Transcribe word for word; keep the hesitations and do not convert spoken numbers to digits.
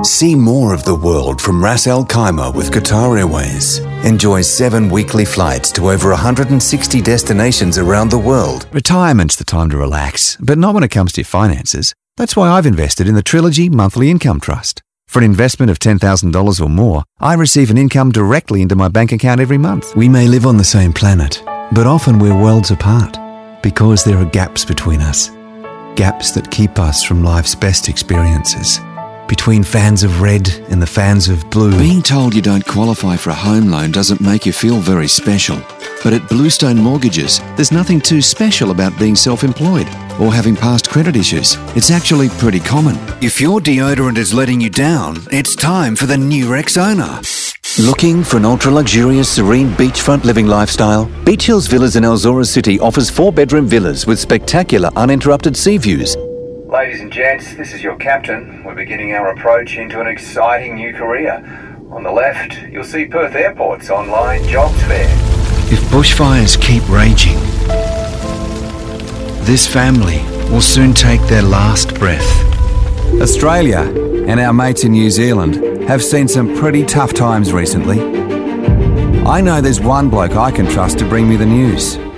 See more of the world from Ras Al Khaimah with Qatar Airways. Enjoy seven weekly flights to over one hundred sixty destinations around the world. Retirement's the time to relax, but not when it comes to your finances. That's why I've invested in the Trilogy Monthly Income Trust. For an investment of ten thousand dollars or more, I receive an income directly into my bank account every month. We may live on the same planet, but often we're worlds apart because there are gaps between us. Gaps that keep us from life's best experiences. Between fans of red and the fans of blue. Being told you don't qualify for a home loan doesn't make you feel very special. But at Bluestone Mortgages, there's nothing too special about being self-employed or having past credit issues. It's actually pretty common. If your deodorant is letting you down, it's time for the new Rexona. Looking for an ultra-luxurious, serene beachfront living lifestyle? Beach Hills Villas in Elzora City offers four-bedroom villas with spectacular uninterrupted sea views. Ladies and gents, this is your captain. We're beginning our approach into an exciting new career. On the left, you'll see Perth Airport's online jobs fair. If bushfires keep raging, this family will soon take their last breath. Australia and our mates in New Zealand have seen some pretty tough times recently. I know there's one bloke I can trust to bring me the news.